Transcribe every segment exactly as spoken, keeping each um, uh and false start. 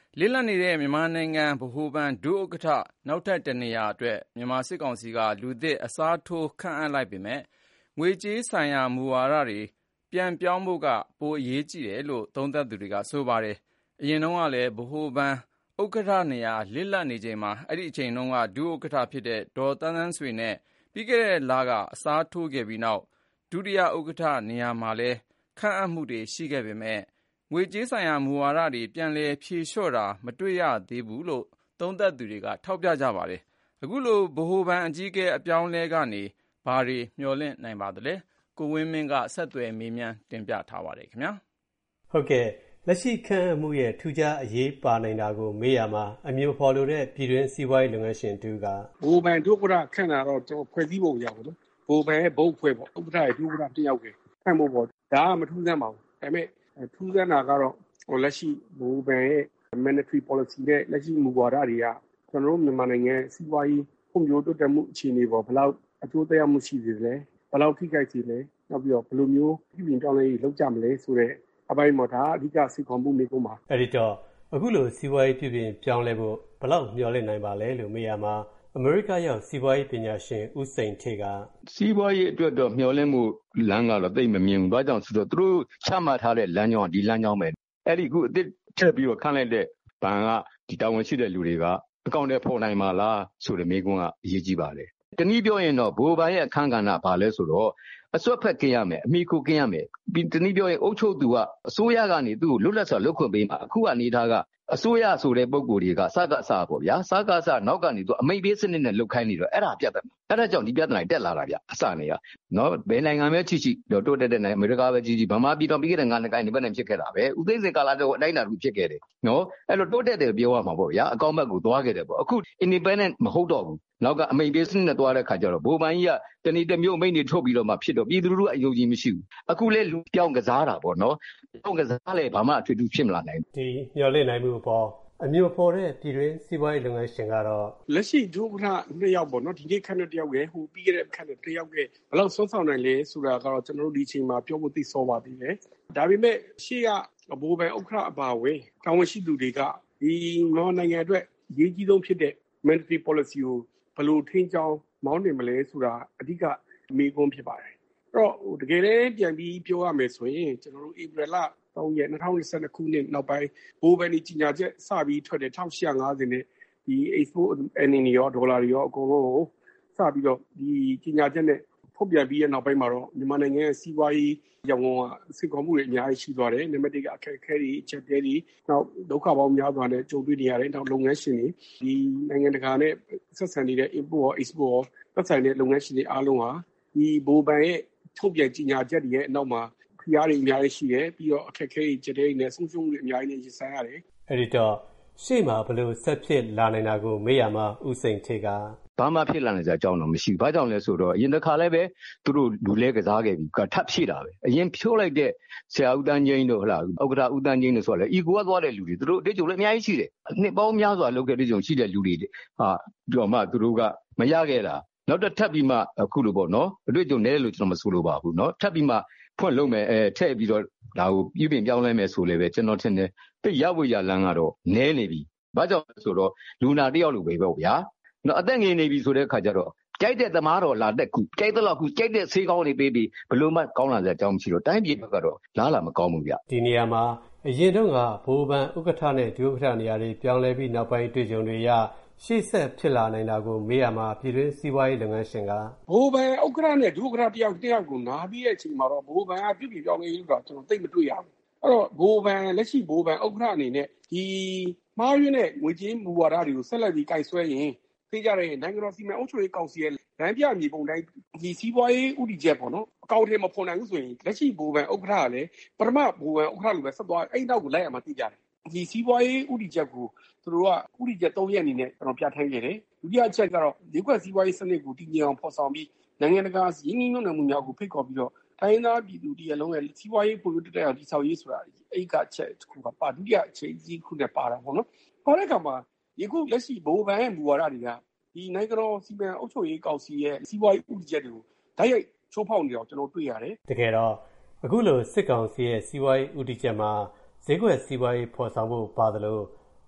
လစ်လပ်နေတဲ့မြန်မာနိုင်ငံဗဟိုဘဏ်ဒုဥက္ကဋ္ဌနောက်ထပ်တနေရာအတွက်မြန်မာစစ်ကောင်စီကလူသစ်အစားထိုးခန့်အပ်လိုက်ပေမဲ့ငွေကြေးဆိုင်ရာမူဝါဒတွေပြန်ပြောင်းဖို့ကပိုအရေးကြီးတယ်လို့သုံးသပ်သူတွေကဆိုပါတယ်။အရင်တုန်းကလည်းဗဟိုဘဏ်ဥက္ကဋ္ဌနေရာလစ်လပ်နေချိန်မှာအဲ့ဒီအချိန်တုန်းကဒုဥက္ကဋ္ဌဖြစ်တဲ့ဒေါ်သန်းသန်းဆွေနဲ့ပြီးခဲ့တဲ့လကအစားထိုးခဲ့ပြီးနောက်ဒုတိယဥက္ကဋ္ဌနေရာမှာလည်းခန့်အပ်မှုတွေရှိခဲ့ပေမဲ့ငွေကြေးဆိုင်ရာမူဝါဒတွေပြန်လည်ဖြေလျှော့တာမတွေ့ရသေးဘူးလို့သုံးသပ်သူတွေကထောက်ပြကြပါတယ်။အခုလိုဗဟိုဘဏ်အကြီးအကဲအပြောင်းအလဲကနေဘာတွေမျှော်လင့်နိုင်ပါသလဲ။ကိုဝင်းမင်းကဆက်သွယ်မေးမြန်းတင်ပြထားပါတယ်ခင်ဗျာ။ဟုတ်ကဲ့လက်ရှိခန့်အပ်မှုရဲ့ထူးခြားအရေးပါနိုင်တာကိုမေးရမှာအမျိုးဖော်လို့တဲ့ပြည်တွင်းစီးပွားရေးလုပ်ငန်းရှင်တူကဗဟိုဘဏ်ဒုဥက္ကဋ္ဌခန့်တာတော့ကျွန်တော်ဖွဲ့စည်းပုံရပါလို့ဗဟိုဘဏ်ရဲ့ဘုတ်ဖွဲ့ပေါ့ဥက္ကဋ္ဌရဲ့ဒုဥက္ကဋ္ဌတယောက်ပဲခန့်ဖို့ပေါ့ဒါကမထူးဆန်းပါဘူးဒါပေမဲ့ထူးဆန်းတာကတော့ဟိုလက်ရှိဗဟိုဘဏ်ရဲ့ monetary policy နဲ့လက်ရှိမူဝါဒတွေကကျွန်တော်တို့မြန်မာနိုင်ငံစီးပွားရေးဖွံ့ဖြိုးတိုးတက်မှုအခြေအနေပေါ်ဘယ်လောက်အကျိုးသက်ရောက်မှုရှိစေလဲဘယ်လောက်ထိခိုက်စေလဲနောက်ပြီးတော့ဘယ်လိုမျိုးပြည်ပြင်ပြောင်းလဲရေးလုပ်ကြမလဲဆိုတော့အပိုင်းမှာဒါအဓိကစိတ်ခေါ်မှုမျိုးမှာအဲ့ဒီတော့အခုလိုစီးပွားရေးပြည်ပြင်ပြောင်းလဲဖို့ဘယ်လောက်မျှော်လင့်နိုင်ပါလဲလို့မေးရမှာအမေရိကရောက်စီးပွားရေးပညာရှင်ဦးစိန်ထေကစီးပွားရေးအတွက်တော့မျှော်လင့်မှုလမ်းကတော့သိပ်မမြင်ဘူး။ဘာကြောင့်ဆိုတော့သူတို့ချမှတ်ထားတဲ့လမ်းကြောင်းကဒီလမ်းကြောင်းပဲ။အဲ့ဒီခုအစ်ထက်ပြီးတော့ခန့်လိုက်တဲ့ဘဏ်ကဒီတာဝန်ရှိတဲ့လူတွေကအကောင့်ထဲပေါ်နိုင်မှာလားဆိုတဲ့မေးခွန်းကအရေးကြီးပါတယ်။တနည်းပြောရင်တော့ဘိုးဘဏ်ရဲ့အခန်းကဏ္ဍဘာလဲဆိုတော့အစွတ်ဖက်ကင်းရမယ်အမိခိုကင်းရမယ်ပြီးတနည်းပြောရင်အုပ်ချုပ်သူကအစိုးရကနေသူ့ကိုလွတ်လပ်စွာလုပ်ခွင့်ပေးမှာအခုကနေထားကအစိုးရဆိုတဲ့ပုံကိုယ်တွေကစကစပေါ့ဗျာစကစနောက်ကနေသူအမိတ်ပေးစနစ်နဲ့လုပ်ခိုင်းနေတော့အဲ့ဒါပြဿနာအဲ့ဒါကြောင့်ဒီပြဿနာတက်လာတာဗျအစနေရနော်ဘယ်နိုင်ငံပဲချီချီတော့တိုးတက်တဲ့နိုင်ငံအမေရိကပဲကြီးကြီးဗမာပြည်တော်ပြီးခဲ့တဲ့ငါးနှစ်ကိုင်းဒီဘက်နဲ့ဖြစ်ခဲ့တာပဲဥသိမ်းစင်ကာလာတော့အတိုင်းအတာတူဖြစ်ခဲ့တယ်နော်အဲ့လိုတိုးတက်တယ်ပြောရမှာပေါ့ဗျာအကောင့်ဘက်ကိုသွားခဲ့တယ်ပေါ့အခု independent မဟုတ်တော့ဘူးနောက်ကအမိတ်ပေးစနစ်နဲ့သွားတဲ့ခါကျတော့ဘိုးဘန်ကြီးကတဏီတစ်မျိုးအမိတ်တွေထုတ်ပြီးတော့မှဖြစ်တော့ပြည်သူလူထုအယုံကြည်မရှိဘူးအခုလဲလူပြောင်းကစားတာပေါ့နော်ပြောင်းကစားလဲဘာမှအထွေထူးဖြစ်မလာနိုင်ဒီမျှော်လင့်နိုင်မှုပေါ့အမျိုးဖော်တဲ့ပြည်တွင်းစီးပွားရေးလုပ်ငန်းရှင်ကတော့လက်ရှိဒုဥက္ကဋ္ဌနှစ်ယောက်ပေါ့နော်ဒီနေ့ခန့်တဲ့တယောက်ရဲ့ဟိုပြီးခဲ့တဲ့ခန့်တဲ့တယောက်ရဲ့ဘယ်လောက်ဆွမ်းဆောင်နိုင်လဲဆိုတာကတော့ကျွန်တော်တို့ဒီချိန်မှာပြောဖို့သိစောပါသေးတယ်ဒါပေမဲ့ရှေ့ကဘိုးဘန်ဥက္ကဋ္ဌအပါအဝင်တာဝန်ရှိသူတွေကဒီမြန်မာနိုင်ငံအတွက်အရေးကြီးဆုံးဖြစ်တဲ့ monetary policy ကိုဘယ်လိုထိန်းကျောင်းမောင်းနေမလဲဆိုတာအဓိကမေးခွန်းဖြစ်ပါတယ်အဲ့တော့ဟိုတကယ်လည်းပြန်ပြီးပြောရမယ်ဆိုရင်ကျွန်တော်တို့ဧပြီလသုံးရက်၂၀၂၂ခုနှစ်နောက်ပိုင်းဘိုးဘန်ဒီကြီးညာချက်စပြီးထွက်တယ်၁၈၅၀နဲ့ဒီ export earning ရောဒေါ်လာတွေရောအကုန်လုံးကိုစပြီးတော့ဒီကြီးညာချက်နဲ့ထုတ်ပြန်ပြီးတဲ့နောက်ပိုင်းမှာတော့မြန်မာနိုင်ငံရဲ့စီးပွားရေးရောင်းဝယ်စစ်ကောင်မှုတွေအများကြီးရှိသွားတယ်နံပါတ်တစ်ကအခက်အခဲတွေအချက်တဲတွေနောက်ဒုက္ခပေါင်းများစွာနဲ့ကြုံတွေ့နေရတယ်နောက်လုပ်ငန်းရှင်တွေဒီနိုင်ငံတကာနဲ့ဆက်ဆံနေတဲ့ import ရော export ရောသက်ဆိုင်တဲ့လုပ်ငန်းရှင်တွေအားလုံးဟာဒီဘိုးဘန်ရဲ့ထုတ်ပြန်ကြီးညာချက်တွေရဲ့အနောက်မှာခရီးတွေအများကြီးရှိတယ်ပြီးတော့အခက်အခဲတွေချက်တဲတွေနဲ့ဆုံးရှုံးမှုတွေအများကြီးနဲ့ရင်ဆိုင်ရတယ်အဲ့ဒီတော့ရှေ့မှာဘယ်လိုဆက်ဖြစ်လာနိုင်တာကိုမေးရမှာဥစိန်ထေကဘာမှဖြစ်လာနိုင်ကြအကြောင်းတော့မရှိဘူး။ဘာကြောင့်လဲဆိုတော့အရင်တစ်ခါလည်းပဲသူတို့လူလဲကစားခဲ့ပြီးထပ်ဖြည့်တာပဲ။အရင်ဖြိုးလိုက်တဲ့ဆရာဦးတန်းကျင်းတို့ဟလားဥက္ကဋ္ဌဦးတန်းကျင်းတို့ဆိုတော့လေအီကိုကသွားတဲ့လူတွေသူတို့အတွေ့အကြုံလည်းအများကြီးရှိတယ်။နှစ်ပေါင်းများစွာလုပ်ခဲ့တဲ့အတွေ့အကြုံရှိတဲ့လူတွေဟာပြောမှသူတို့ကမရခဲ့တာနောက်တစ်ထပ်ပြီးမှအခုလိုပေါ့နော်အတွေ့အကြုံနည်းတယ်လို့ကျွန်တော်မဆိုလိုပါဘူးနော်ထပ်ပြီးမှဖွင့်လုံးမယ်အဲထည့်ပြီးတော့ဒါကိုပြပြင်ပြောင်းလဲမယ်ဆိုလည်းပဲကျွန်တော်ထင်တယ်တိတ်ရဝရလန်းကတော့နည်းနေပြီ။ဘာကြောင့်လဲဆိုတော့လူနာတယောက်လိုပဲပေါ့ဗျာ။နော်အသက်ငယ်နေပြီဆိုတဲ့အခါကျတော့ကြိုက်တဲ့သမားတော်လာတဲ့ခုကြိုက်တဲ့လောက်ခုကြိုက်တဲ့ဆေးကောင်းတွေပေးပြီးဘလို့မှကောင်းလာစရာအကြောင်းမရှိတော့တိုင်းပြည်ဘက်ကတော့လားလာမကောင်းဘူးဗျဒီနေရာမှာအရင်တုန်းကဘိုးဘန်ဥက္ကဋ္ဌနဲ့ဒုဥက္ကဋ္ဌနေရာတွေပြောင်းလဲပြီးနောက်ပိုင်းတွေ့ကြုံတွေရရှေ့ဆက်ဖြစ်လာနိုင်တာကိုမေးရမှာပြည်တွင်းစီးပွားရေးလုပ်ငန်းရှင်ကဘိုးဘန်ဥက္ကဋ္ဌနဲ့ဒုဥက္ကဋ္ဌတယောက်တယောက်ကိုနားပြီးတဲ့အချိန်မှာတော့ဘိုးဘန်ကပြုပြင်ပြောင်းလဲရေးတော့ကျွန်တော်သိမတွေ့ရဘူးအဲ့တော့ဘိုးဘန်လက်ရှိဘိုးဘန်ဥက္ကဋ္ဌအနေနဲ့ဒီမှားယွင်းတဲ့ငွေကြေးမူဝါဒတွေကိုဆက်လက်ပြီးကိုင်ဆွဲရင်သိကြတဲ့နိုင်ငံတော်စီမံအုပ်ချုပ်ရေးကောင်စီရဲ့လမ်းပြမြေပုံတိုင်းဒီစီးပွားရေးဥတီချက်ပေါ့နော်အကောင့်ထဲမှာဖွင့်နိုင်ဘူးဆိုရင်လက်ရှိဘိုးဘန်ဥက္ကဋ္ဌကလည်းပထမဘိုးဘန်ဥက္ကဋ္ဌလိုပဲဆက်သွားအဲ့နောက်ကိုလိုက်ရမှာသိကြတယ်ဒီစီးပွားရေးဥတီချက်ကိုသူတို့ကဥတီချက်သုံးရက်အနေနဲ့ကျွန်တော်ပြဋ္ဌာန်းခဲ့တယ်ဒုတိယချက်ကတော့ဒီကွက်စီးပွားရေးစနစ်ကိုတည်ငြိမ်အောင်ဖော်ဆောင်ပြီးနိုင်ငံတကာရင်းနှီးမြှုပ်နှံမှုများကိုဖိတ်ခေါ်ပြီးတော့တိုင်းသားပြည်သူတရလုံးရဲ့စီးပွားရေးပုံရိပ်တက်အောင်တည်ဆောက်ရေးဆိုတာအဲ့ကချက်တစ်ခုကပါဒုတိယအချိန်ကြီးခုနဲ့ပါတာပေါ့နော်ဟောတဲ့အခါမှာယခုလက်ရှိဘိုးဘန်ရဲ့မူဝါဒတွေကဒီနိုင်ငံတော်စီမံအုပ်ချုပ်ရေးကောင်စီရဲ့စီးပွားရေးဥပဒေချက်တွေကိုဓာတ်ရိုက်ချိုးဖောက်နေတော့ကျွန်တော်တွေ့ရတယ်တကယ်တော့အခုလိုစစ်ကောင်စီရဲ့စီးပွားရေးဥပဒေချက်မှာဈေးကွက်စီးပွားရေးဖော်ဆောင်ဖို့ပါသလို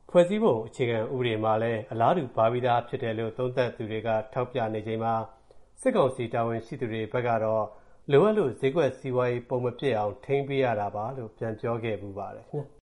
ဖွဲ့စည်းပုံအခြေခံဥပဒေမှာလည်းအလားတူပါပြီးသားဖြစ်တယ်လို့သုံးသပ်သူတွေကထောက်ပြနေချိန်မှာစစ်ကောင်စီတာဝန်ရှိသူတွေဘက်ကတော့လိုအပ်လို့ဈေးကွက်စီးပွားရေးပုံမဖြစ်အောင်ထိန်းပေးရတာပါလို့ပြန်ပြောခဲ့ပူပါတယ်ခင်ဗျာ